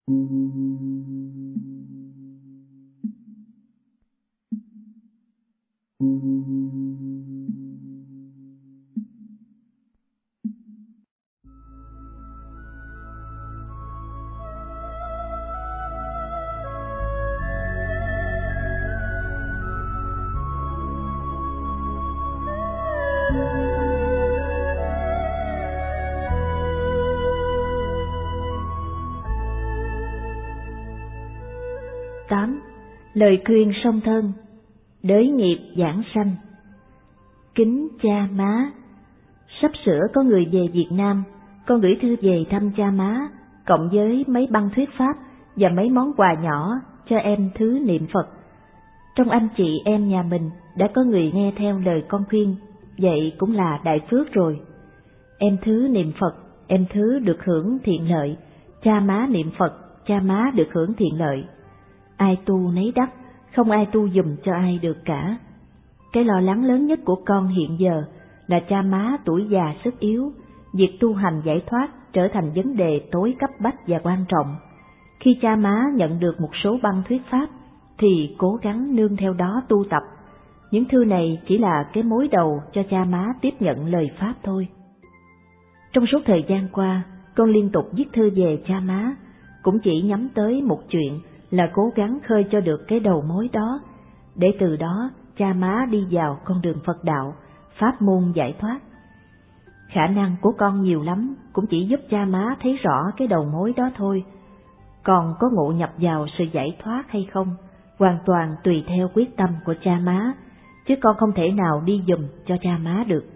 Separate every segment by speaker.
Speaker 1: 8. Lời khuyên song thân. Đới nghiệp giảng sanh. Kính cha má, sắp sửa có người về Việt Nam, con gửi thư về thăm cha má, cộng với mấy băng thuyết pháp và mấy món quà nhỏ cho em thứ niệm Phật. Trong anh chị em nhà mình đã có người nghe theo lời con khuyên, vậy cũng là đại phước rồi. Em thứ niệm Phật, em thứ được hưởng thiện lợi, cha má niệm Phật, cha má được hưởng thiện lợi. Ai tu nấy đắc, không ai tu giùm cho ai được cả. Cái lo lắng lớn nhất của con hiện giờ là cha má tuổi già sức yếu, việc tu hành giải thoát trở thành vấn đề tối cấp bách và quan trọng. Khi cha má nhận được một số băng thuyết pháp thì cố gắng nương theo đó tu tập. Những thư này chỉ là cái mối đầu cho cha má tiếp nhận lời pháp thôi. Trong suốt thời gian qua, con liên tục viết thư về cha má, cũng chỉ nhắm tới một chuyện là cố gắng khơi cho được cái đầu mối đó, để từ đó cha má đi vào con đường Phật đạo, pháp môn giải thoát. Khả năng của con nhiều lắm, cũng chỉ giúp cha má thấy rõ cái đầu mối đó thôi. Còn có ngộ nhập vào sự giải thoát hay không, hoàn toàn tùy theo quyết tâm của cha má, chứ con không thể nào đi giùm cho cha má được.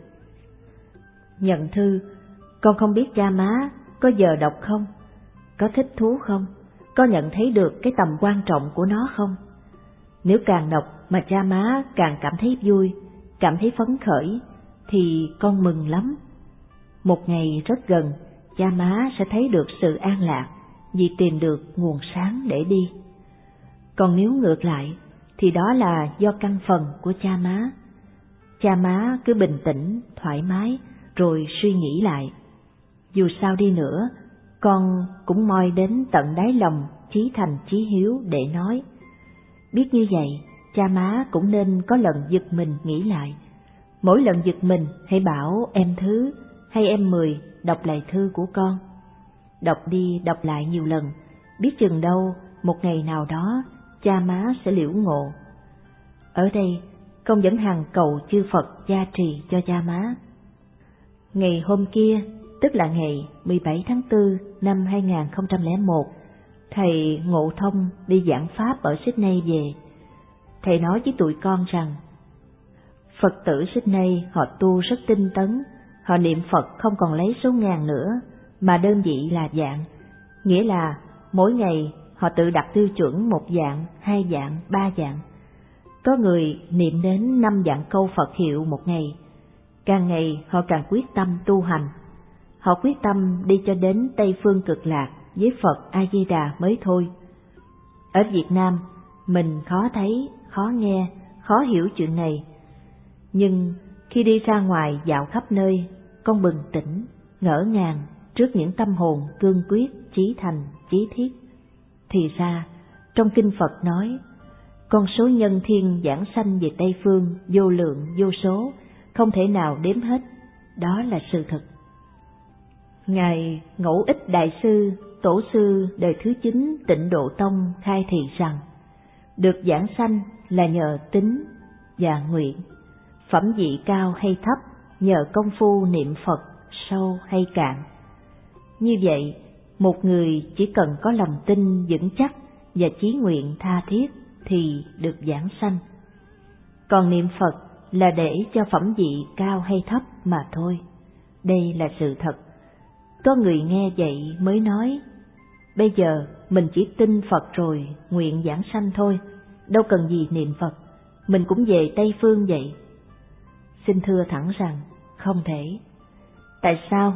Speaker 1: Nhận thư, con không biết cha má có giờ đọc không, có thích thú không, có nhận thấy được cái tầm quan trọng của nó không. Nếu càng đọc mà cha má càng cảm thấy vui, cảm thấy phấn khởi, thì con mừng lắm. Một ngày rất gần, cha má sẽ thấy được sự an lạc vì tìm được nguồn sáng để đi. Còn nếu ngược lại, thì đó là do căn phần của cha má. Cha má cứ bình tĩnh, thoải mái, rồi suy nghĩ lại. Dù sao đi nữa, con cũng moi đến tận đáy lòng chí thành chí hiếu để nói. Biết như vậy, cha má cũng nên có lần giật mình nghĩ lại. Mỗi lần giật mình hãy bảo em Thứ hay em Mười đọc lại thư của con. Đọc đi đọc lại nhiều lần, biết chừng đâu một ngày nào đó cha má sẽ liễu ngộ. Ở đây con vẫn hằng cầu chư Phật gia trì cho cha má. Ngày hôm kia, tức là ngày 17 tháng 4 năm 2001, thầy Ngộ Thông đi giảng pháp ở Sydney về. Thầy nói với tụi con rằng, Phật tử Sydney họ tu rất tinh tấn, họ niệm Phật không còn lấy số ngàn nữa, mà đơn vị là vạn, nghĩa là mỗi ngày họ tự đặt tiêu chuẩn 1 vạn, 2 vạn, 3 vạn. Có người niệm đến 5 vạn câu Phật hiệu một ngày. Càng ngày họ càng quyết tâm tu hành. Họ quyết tâm đi cho đến Tây Phương Cực Lạc với Phật A Di Đà mới thôi. Ở Việt Nam, mình khó thấy, khó nghe, khó hiểu chuyện này. Nhưng khi đi ra ngoài dạo khắp nơi, con bừng tỉnh, ngỡ ngàng trước những tâm hồn cương quyết, chí thành, chí thiết. Thì ra, trong Kinh Phật nói, con số nhân thiên giảng sanh về Tây Phương vô lượng vô số, không thể nào đếm hết, đó là sự thật. Ngài Ngẫu Ích Đại Sư, Tổ sư đời thứ 9 Tịnh Độ Tông khai thị rằng, được giảng sanh là nhờ tín và nguyện, phẩm vị cao hay thấp nhờ công phu niệm Phật sâu hay cạn. Như vậy, một người chỉ cần có lòng tin vững chắc và chí nguyện tha thiết thì được giảng sanh. Còn niệm Phật là để cho phẩm vị cao hay thấp mà thôi. Đây là sự thật. Có người nghe vậy mới nói, bây giờ mình chỉ tin Phật rồi, nguyện giảng sanh thôi, đâu cần gì niệm Phật, mình cũng về Tây Phương vậy. Xin thưa thẳng rằng, không thể. Tại sao?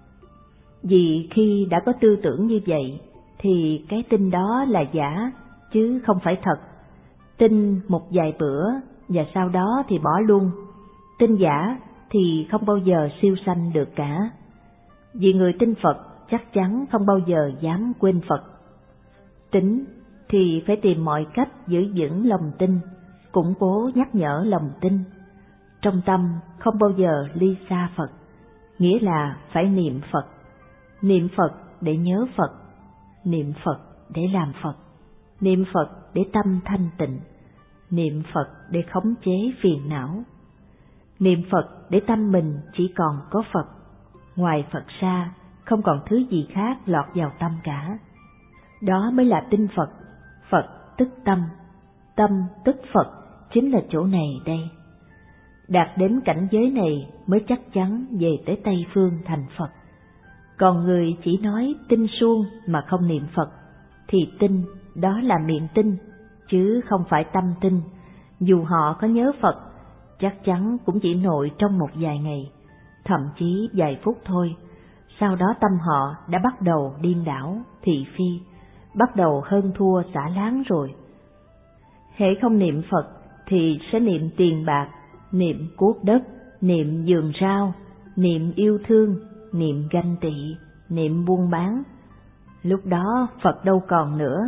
Speaker 1: Vì khi đã có tư tưởng như vậy, thì cái tin đó là giả, chứ không phải thật. Tin một vài bữa, và sau đó thì bỏ luôn. Tin giả thì không bao giờ siêu sanh được cả. Vì người tin Phật chắc chắn không bao giờ dám quên Phật. Tín thì phải tìm mọi cách giữ vững lòng tin, củng cố nhắc nhở lòng tin. Trong tâm không bao giờ ly xa Phật, nghĩa là phải niệm Phật. Niệm Phật để nhớ Phật, niệm Phật để làm Phật, niệm Phật để tâm thanh tịnh, niệm Phật để khống chế phiền não. Niệm Phật để tâm mình chỉ còn có Phật, ngoài Phật ra không còn thứ gì khác lọt vào tâm cả. Đó mới là tin Phật. Phật tức tâm, tâm tức Phật, chính là chỗ này đây. Đạt đến cảnh giới này mới chắc chắn về tới Tây Phương thành Phật. Còn người chỉ nói tin suông mà không niệm Phật, thì tin đó là miệng tin, chứ không phải tâm tin. Dù họ có nhớ Phật, chắc chắn cũng chỉ nội trong một vài ngày, thậm chí vài phút thôi. Sau đó tâm họ đã bắt đầu điên đảo, thị phi, bắt đầu hơn thua xả láng rồi. Hễ không niệm Phật thì sẽ niệm tiền bạc, niệm cuốc đất, niệm vườn rau, niệm yêu thương, niệm ganh tị, niệm buôn bán. Lúc đó Phật đâu còn nữa.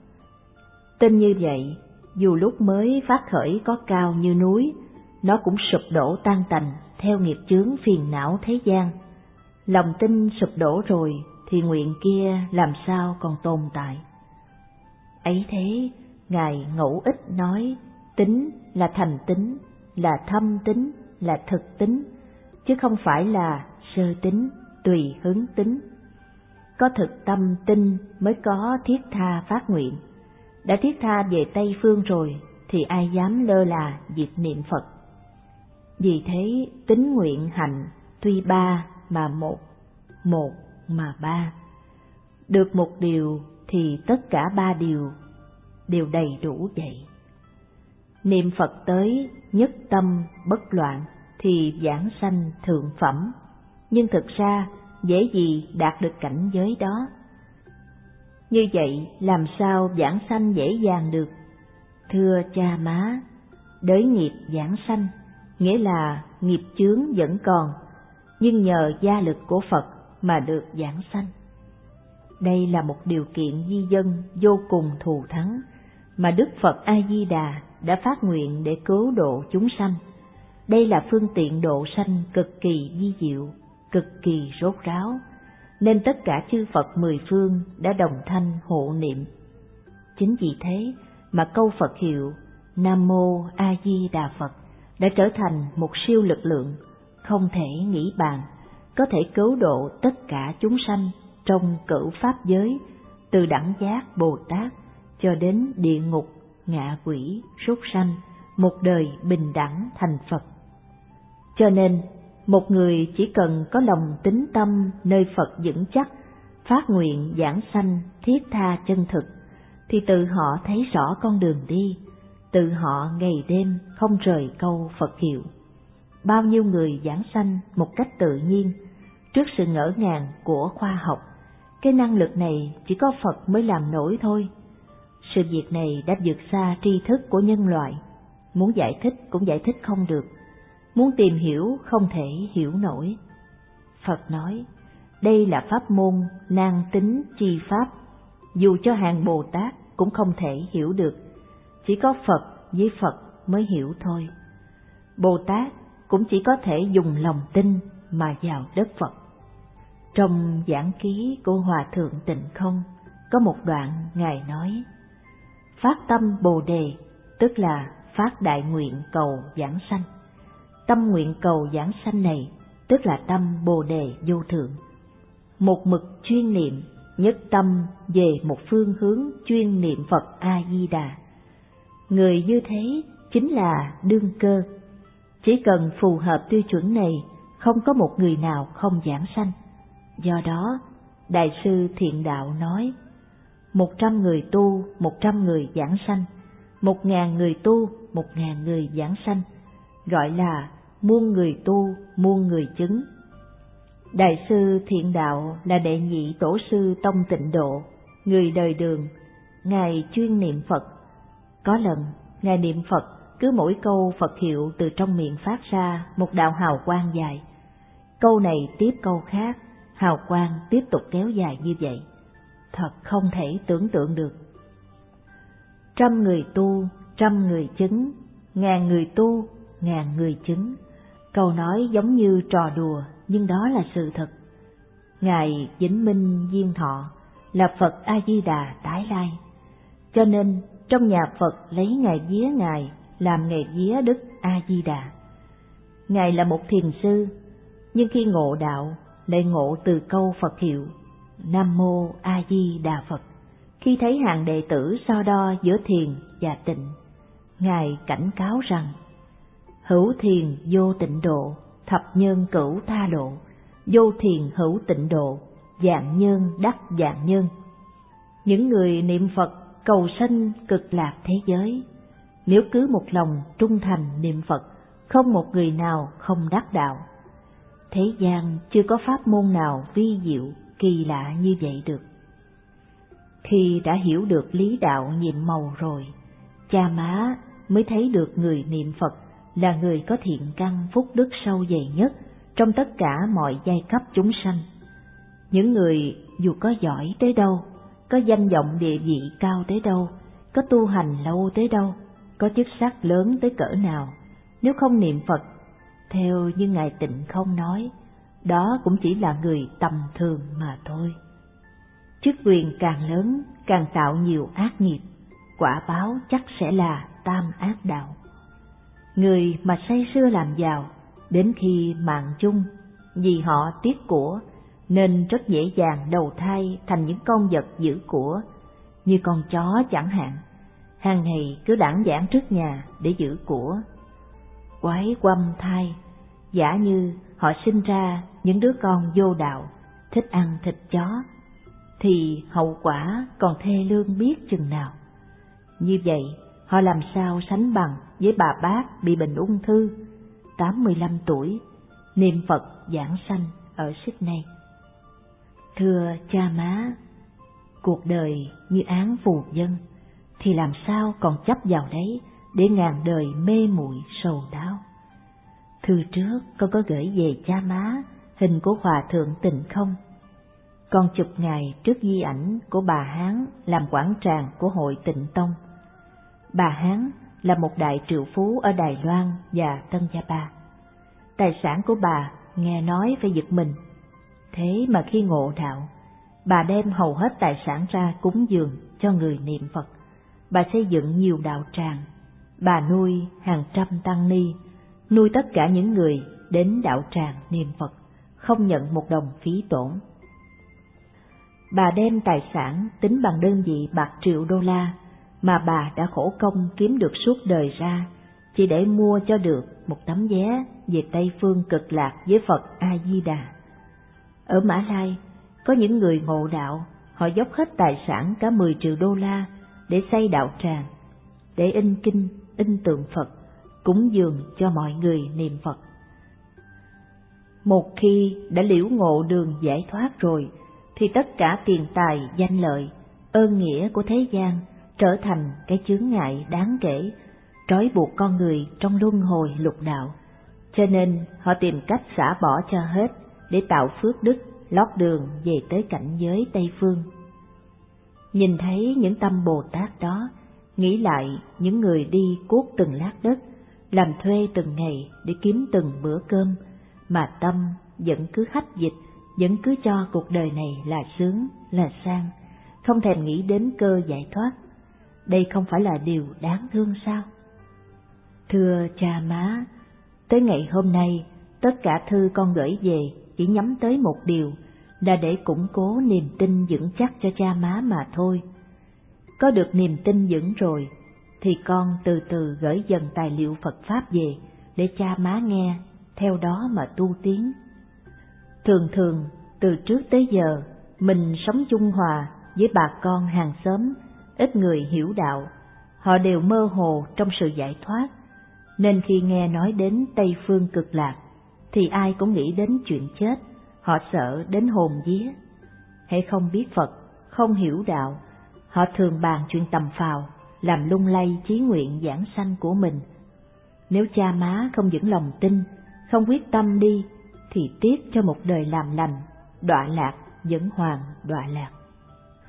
Speaker 1: Tin như vậy, dù lúc mới phát khởi có cao như núi, nó cũng sụp đổ tan tành theo nghiệp chướng phiền não thế gian. Lòng tin sụp đổ rồi thì nguyện kia làm sao còn tồn tại. Ấy thế, Ngài Ngẫu Ích nói tín là thành tín, là thâm tín, là thực tín, chứ không phải là sơ tín, tùy hứng tín. Có thực tâm tin mới có thiết tha phát nguyện. Đã thiết tha về Tây Phương rồi thì ai dám lơ là việc niệm Phật. Vì thế tín nguyện hạnh tuy ba mà một, một mà ba. Được một điều thì tất cả ba điều đều đầy đủ vậy. Niệm Phật tới nhất tâm bất loạn thì vãng sanh thượng phẩm, nhưng thực ra dễ gì đạt được cảnh giới đó. Như vậy làm sao vãng sanh dễ dàng được? Thưa cha má, đới nghiệp vãng sanh, nghĩa là nghiệp chướng vẫn còn, nhưng nhờ gia lực của Phật mà được vãng sanh. Đây là một điều kiện di dân vô cùng thù thắng mà Đức Phật A Di Đà đã phát nguyện để cứu độ chúng sanh. Đây là phương tiện độ sanh cực kỳ vi diệu, cực kỳ rốt ráo, nên tất cả chư Phật mười phương đã đồng thanh hộ niệm. Chính vì thế mà câu Phật hiệu Nam Mô A Di Đà Phật đã trở thành một siêu lực lượng không thể nghĩ bàn, có thể cứu độ tất cả chúng sanh trong cửu pháp giới, từ đẳng giác Bồ Tát cho đến địa ngục, ngạ quỷ, súc sanh, một đời bình đẳng thành Phật. Cho nên, một người chỉ cần có lòng tín tâm nơi Phật vững chắc, phát nguyện giảng sanh thiết tha chân thực, thì tự họ thấy rõ con đường đi, tự họ ngày đêm không rời câu Phật hiệu. Bao nhiêu người giảng sanh một cách tự nhiên, trước sự ngỡ ngàng của khoa học. Cái năng lực này chỉ có Phật mới làm nổi thôi. Sự việc này đã vượt xa tri thức của nhân loại, muốn giải thích cũng giải thích không được, muốn tìm hiểu không thể hiểu nổi. Phật nói, đây là pháp môn nan tính chi pháp, dù cho hàng Bồ Tát cũng không thể hiểu được, chỉ có Phật với Phật mới hiểu thôi. Bồ Tát cũng chỉ có thể dùng lòng tin mà vào đất Phật. Trong giảng ký của Hòa Thượng Tịnh Không, có một đoạn Ngài nói, phát tâm Bồ Đề tức là phát đại nguyện cầu giảng sanh. Tâm nguyện cầu giảng sanh này tức là tâm Bồ Đề vô thượng. Một mực chuyên niệm, nhất tâm về một phương hướng chuyên niệm Phật A Di Đà. Người như thế chính là đương cơ. Chỉ cần phù hợp tiêu chuẩn này, không có một người nào không giảng sanh. Do đó, Đại sư Thiện Đạo nói, 100 người tu, 100 người giảng sanh, 1000 người tu, 1000 người giảng sanh, gọi là muôn người tu, muôn người chứng. Đại sư Thiện Đạo là đệ nhị tổ sư Tông Tịnh Độ, người đời Đường. Ngài chuyên niệm Phật. Có lần, Ngài niệm Phật, cứ mỗi câu Phật hiệu từ trong miệng phát ra một đạo hào quang dài. Câu này tiếp câu khác, hào quang tiếp tục kéo dài như vậy. Thật không thể tưởng tượng được. trăm người tu, trăm người chứng, ngàn người tu, ngàn người chứng. Câu nói giống như trò đùa, nhưng đó là sự thật. Ngài Vĩnh Minh Diên Thọ là Phật A-di-đà tái lai, cho nên trong nhà Phật lấy ngày vía Ngài làm ngày vía Đức A-di-đà. Ngài là một thiền sư, nhưng khi ngộ đạo lại ngộ từ câu Phật hiệu Nam Mô A Di Đà Phật. Khi thấy hàng đệ tử so đo giữa thiền và tịnh, Ngài cảnh cáo rằng: hữu thiền vô tịnh độ, thập nhân cửu tha độ, vô thiền hữu tịnh độ, vạn nhân đắc vạn nhân. Những người niệm Phật cầu sanh cực lạc thế giới, nếu cứ một lòng trung thành niệm Phật, không một người nào không đắc đạo. Thế gian chưa có pháp môn nào vi diệu, kỳ lạ như vậy được. Khi đã hiểu được lý đạo nhiệm màu rồi, cha má mới thấy được người niệm Phật là người có thiện căn phúc đức sâu dày nhất trong tất cả mọi giai cấp chúng sanh. Những người dù có giỏi tới đâu, có danh vọng địa vị cao tới đâu, có tu hành lâu tới đâu, có chức sắc lớn tới cỡ nào, nếu không niệm Phật, theo như Ngài Tịnh Không nói, đó cũng chỉ là người tầm thường mà thôi. Chức quyền càng lớn, càng tạo nhiều ác nghiệp, quả báo chắc sẽ là tam ác đạo. Người mà say sưa làm giàu, đến khi mạng chung, vì họ tiếc của, nên rất dễ dàng đầu thai thành những con vật giữ của, như con chó chẳng hạn, hàng ngày cứ đãng đãng trước nhà để giữ của. Quái quăm thai, giả như họ sinh ra những đứa con vô đạo, thích ăn thịt chó, thì hậu quả còn thê lương biết chừng nào. Như vậy, họ làm sao sánh bằng với bà bác bị bệnh ung thư, 85 tuổi, niệm Phật giảng sanh ở Sydney. Thưa cha má, cuộc đời như án phù vân, thì làm sao còn chấp vào đấy để ngàn đời mê muội sầu đau. Thư trước con có gửi về cha má hình của Hòa Thượng Tịnh Không. Con chụp Ngài trước di ảnh của bà Hán làm quản tràng của hội Tịnh Tông. Bà Hán là một đại triệu phú ở Đài Loan và Tân Gia Ba. Tài sản của bà nghe nói phải giật mình. Thế mà khi ngộ đạo, bà đem hầu hết tài sản ra cúng dường cho người niệm Phật. Bà xây dựng nhiều đạo tràng, bà nuôi hàng trăm tăng ni, nuôi tất cả những người đến đạo tràng niệm Phật, không nhận một đồng phí tổn. Bà đem tài sản tính bằng đơn vị bạc triệu đô la mà bà đã khổ công kiếm được suốt đời ra, chỉ để mua cho được một tấm vé về Tây Phương Cực Lạc với Phật A-di-đà. Ở Mã Lai, có những người ngộ đạo, họ dốc hết tài sản cả 10 triệu đô la để xây đạo tràng, để in kinh, in tượng Phật, cúng dường cho mọi người niệm Phật. Một khi đã liễu ngộ đường giải thoát rồi, thì tất cả tiền tài, danh lợi, ơn nghĩa của thế gian trở thành cái chướng ngại đáng kể, trói buộc con người trong luân hồi lục đạo. Cho nên họ tìm cách xả bỏ cho hết để tạo phước đức, lót đường về tới cảnh giới Tây Phương. Nhìn thấy những tâm Bồ Tát đó, nghĩ lại những người đi cuốc từng lát đất, làm thuê từng ngày để kiếm từng bữa cơm, mà tâm vẫn cứ hách dịch, vẫn cứ cho cuộc đời này là sướng, là sang, không thèm nghĩ đến cơ giải thoát. Đây không phải là điều đáng thương sao? Thưa cha má, tới ngày hôm nay, tất cả thư con gửi về chỉ nhắm tới một điều, là để củng cố niềm tin vững chắc cho cha má mà thôi. Có được niềm tin vững rồi, thì con từ từ gửi dần tài liệu Phật Pháp về, để cha má nghe, theo đó mà tu tiến. Thường thường, từ trước tới giờ, mình sống chung hòa với bà con hàng xóm, ít người hiểu đạo, họ đều mơ hồ trong sự giải thoát, nên khi nghe nói đến Tây Phương Cực Lạc, thì ai cũng nghĩ đến chuyện chết, họ sợ đến hồn vía. Hễ không biết Phật, không hiểu đạo, họ thường bàn chuyện tầm phào, làm lung lay chí nguyện giảng sanh của mình. Nếu cha má không vững lòng tin, không quyết tâm đi, thì tiếc cho một đời làm lành, đọa lạc vẫn hoàng đọa lạc.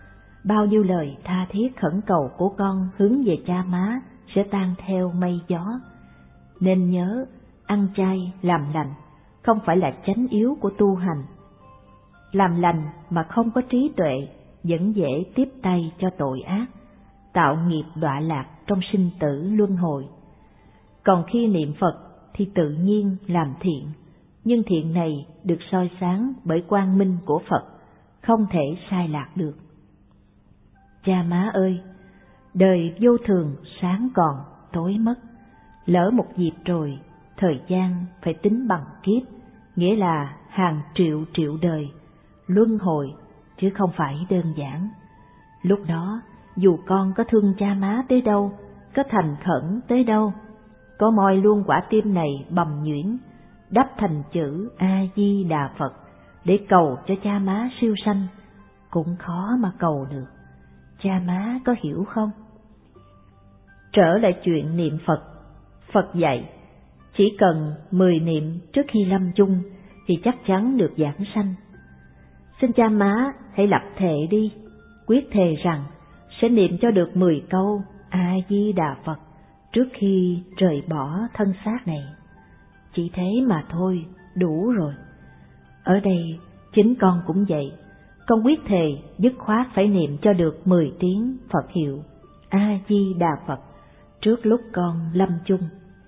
Speaker 1: bao nhiêu lời tha thiết khẩn cầu của con hướng về cha má sẽ tan theo mây gió. Nên nhớ, ăn chay làm lành không phải là chánh yếu của tu hành. Làm lành mà không có trí tuệ vẫn dễ tiếp tay cho tội ác, tạo nghiệp đọa lạc trong sinh tử luân hồi. Còn khi niệm Phật thì tự nhiên làm thiện, nhưng thiện này được soi sáng bởi quang minh của Phật, không thể sai lạc được. Cha má ơi, đời vô thường sáng còn tối mất, lỡ một dịp rồi, thời gian phải tính bằng kiếp, nghĩa là hàng triệu triệu đời, luân hồi chứ không phải đơn giản. Lúc đó, dù con có thương cha má tới đâu, có thành khẩn tới đâu, có moi luôn quả tim này bầm nhuyễn, đắp thành chữ A-di-đà Phật để cầu cho cha má siêu sanh, cũng khó mà cầu được. Cha má có hiểu không? Trở lại chuyện niệm Phật, Phật dạy, chỉ cần 10 niệm trước khi lâm chung thì chắc chắn được giảng sanh. Xin cha má hãy lập thệ đi, quyết thề rằng sẽ niệm cho được 10 câu A-di-đà Phật trước khi rời bỏ thân xác này. Chỉ thế mà thôi, đủ rồi. Ở đây chính con cũng vậy, con quyết thề dứt khoát phải niệm cho được 10 tiếng Phật hiệu A-di-đà Phật trước lúc con lâm chung.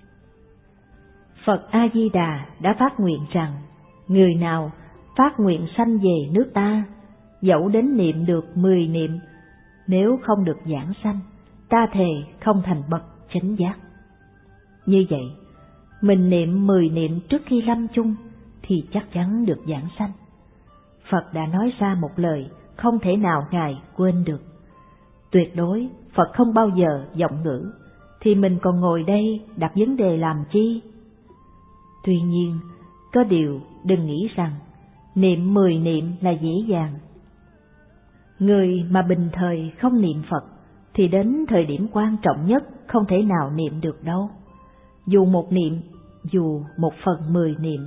Speaker 1: Phật A-di-đà đã phát nguyện rằng, người nào phát nguyện sanh về nước ta, dẫu đến niệm được 10 niệm, nếu không được giảng sanh, ta thề không thành bậc chánh giác. Như vậy, mình niệm 10 niệm trước khi lâm chung thì chắc chắn được giảng sanh. Phật đã nói ra một lời không thể nào Ngài quên được. Tuyệt đối Phật không bao giờ giọng ngữ, thì mình còn ngồi đây đặt vấn đề làm chi? Tuy nhiên, có điều đừng nghĩ rằng niệm 10 niệm là dễ dàng. Người mà bình thời không niệm Phật thì đến thời điểm quan trọng nhất không thể nào niệm được đâu, dù một niệm, dù 1/10 niệm.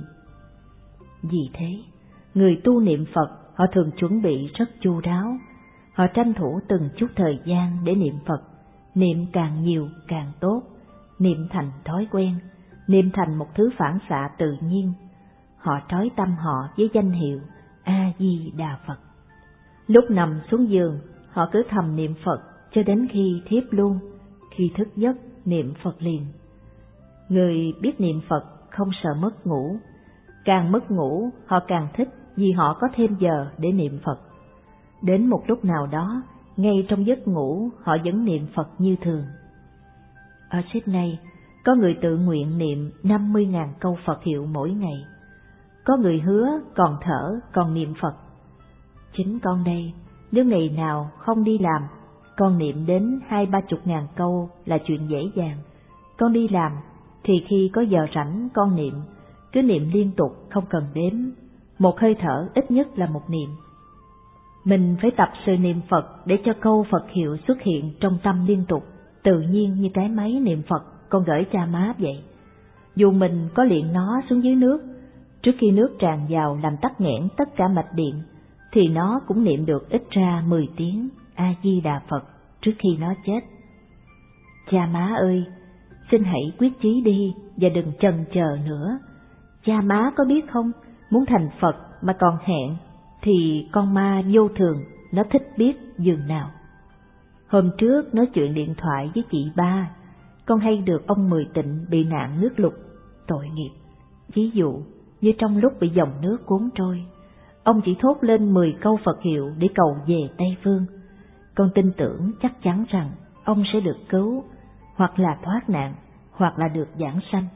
Speaker 1: Vì thế, người tu niệm Phật họ thường chuẩn bị rất chu đáo, họ tranh thủ từng chút thời gian để niệm Phật, niệm càng nhiều càng tốt, niệm thành thói quen, niệm thành một thứ phản xạ tự nhiên. Họ trói tâm họ với danh hiệu A-di-đà Phật. Lúc nằm xuống giường, họ cứ thầm niệm Phật cho đến khi thiếp luôn, khi thức giấc niệm Phật liền. Người biết niệm Phật không sợ mất ngủ, càng mất ngủ họ càng thích vì họ có thêm giờ để niệm Phật. Đến một lúc nào đó, ngay trong giấc ngủ họ vẫn niệm Phật như thường. Ở Sydney, có người tự nguyện niệm 50.000 câu Phật hiệu mỗi ngày. Có người hứa còn thở còn niệm Phật. Chính con đây, nếu ngày nào không đi làm, con niệm đến 20-30 câu là chuyện dễ dàng. Con đi làm thì khi có giờ rảnh con niệm, cứ niệm liên tục không cần đếm, một hơi thở ít nhất là một niệm. Mình phải tập sự niệm Phật để cho câu Phật hiệu xuất hiện trong tâm liên tục, tự nhiên như cái máy niệm Phật con gửi cha má vậy. Dù mình có luyện nó xuống dưới nước, trước khi nước tràn vào làm tắc nghẽn tất cả mạch điện, thì nó cũng niệm được ít ra 10 tiếng A-di-đà Phật trước khi nó chết. Cha má ơi, xin hãy quyết chí đi và đừng chần chờ nữa. Cha má có biết không, muốn thành Phật mà còn hẹn, thì con ma vô thường nó thích biết dường nào. Hôm trước nói chuyện điện thoại với chị Ba, con hay được ông Mười Tịnh bị nạn nước lụt, tội nghiệp. Ví dụ như trong lúc bị dòng nước cuốn trôi, ông chỉ thốt lên 10 câu Phật hiệu để cầu về Tây Phương. Con tin tưởng chắc chắn rằng ông sẽ được cứu, hoặc là thoát nạn, hoặc là được giảng sanh.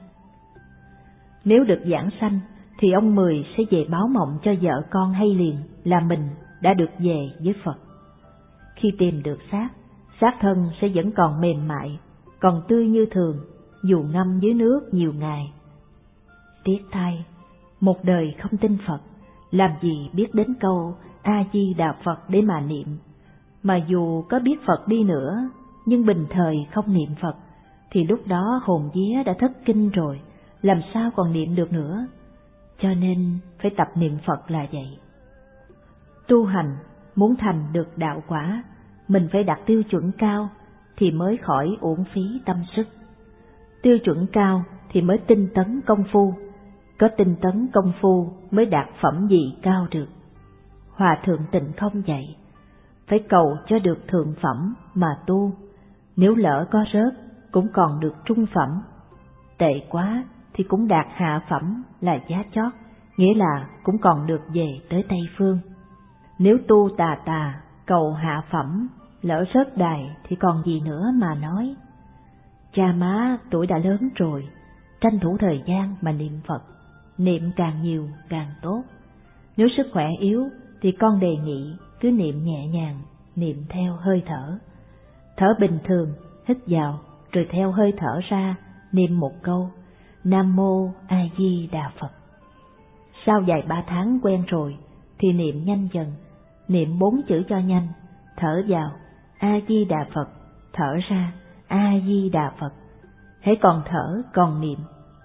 Speaker 1: Nếu được giảng sanh thì ông Mười sẽ về báo mộng cho vợ con hay liền là mình đã được về với Phật. Khi tìm được xác thân sẽ vẫn còn mềm mại, còn tươi như thường, dù ngâm dưới nước nhiều ngày. Tiếc thay, một đời không tin Phật, làm gì biết đến câu A-di-đà Phật để mà niệm. Mà dù có biết Phật đi nữa, nhưng bình thời không niệm Phật, thì lúc đó hồn vía đã thất kinh rồi, làm sao còn niệm được nữa. Cho nên phải tập niệm Phật là vậy. Tu hành muốn thành được đạo quả, mình phải đặt tiêu chuẩn cao thì mới khỏi uổng phí tâm sức. Tiêu chuẩn cao thì mới tinh tấn công phu, có tinh tấn công phu mới đạt phẩm vị cao được. Hòa thượng Tịnh Không dạy, phải cầu cho được thượng phẩm mà tu, nếu lỡ có rớt cũng còn được trung phẩm, tệ quá thì cũng đạt hạ phẩm là giá chót, nghĩa là cũng còn được về tới Tây Phương. Nếu tu tà tà, cầu hạ phẩm, lỡ rớt đài thì còn gì nữa mà nói. Cha má tuổi đã lớn rồi, tranh thủ thời gian mà niệm Phật, niệm càng nhiều càng tốt. Nếu sức khỏe yếu thì con đề nghị cứ niệm nhẹ nhàng, niệm theo hơi thở. Thở bình thường, hít vào rồi theo hơi thở ra, niệm một câu Nam Mô A Di Đà Phật. Sau vài 3 tháng quen rồi thì niệm nhanh dần, niệm 4 chữ cho nhanh, thở vào A Di Đà Phật, thở ra A Di Đà Phật, hễ còn thở còn niệm.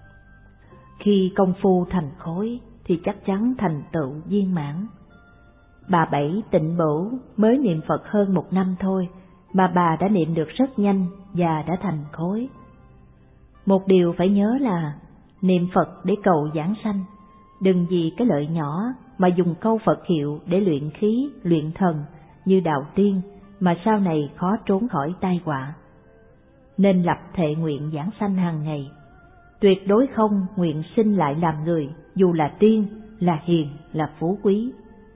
Speaker 1: Khi công phu thành khối thì chắc chắn thành tựu viên mãn. Bà Bảy Tịnh Bửu mới niệm Phật hơn 1 năm thôi mà bà đã niệm được rất nhanh và đã thành khối. Một điều phải nhớ là niệm Phật để cầu giảng sanh, đừng vì cái lợi nhỏ mà dùng câu Phật hiệu để luyện khí, luyện thần như đạo tiên mà sau này khó trốn khỏi tai họa. Nên lập thệ nguyện giảng sanh hàng ngày, tuyệt đối không nguyện sinh lại làm người, dù là tiên, là hiền, là phú quý.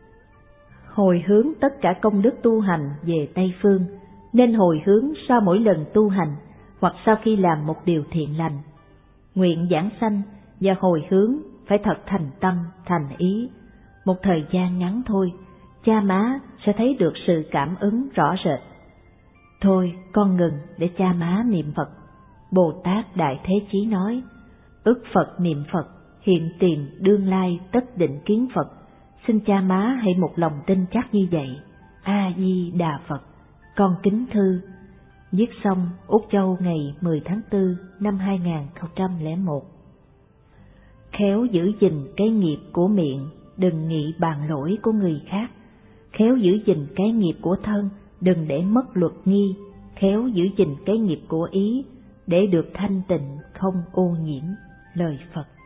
Speaker 1: Hồi hướng tất cả công đức tu hành về Tây Phương, nên hồi hướng sau mỗi lần tu hành hoặc sau khi làm một điều thiện lành. Nguyện giảng sanh và hồi hướng phải thật thành tâm, thành ý. Một thời gian ngắn thôi, cha má sẽ thấy được sự cảm ứng rõ rệt. Thôi con ngừng để cha má niệm Phật. Bồ Tát Đại Thế Chí nói, ức Phật niệm Phật, hiện tiền đương lai tất định kiến Phật. Xin cha má hãy một lòng tin chắc như vậy. A Di Đà Phật. Con kính thư. Viết xong Úc Châu ngày 10 tháng 4 năm 2001. Khéo giữ gìn cái nghiệp của miệng, đừng nghĩ bàn lỗi của người khác. Khéo giữ gìn cái nghiệp của thân, đừng để mất luật nghi. Khéo giữ gìn cái nghiệp của ý, để được thanh tịnh không ô nhiễm. Lời Phật.